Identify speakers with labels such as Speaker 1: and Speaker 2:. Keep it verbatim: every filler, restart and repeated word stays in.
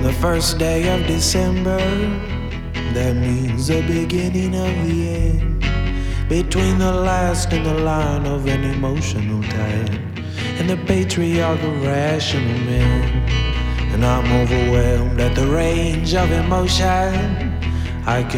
Speaker 1: the first day of December, that means the beginning of the end. Between the last and the line of an emotional tide and the patriarch of rational men. And I'm overwhelmed at the range of emotion I can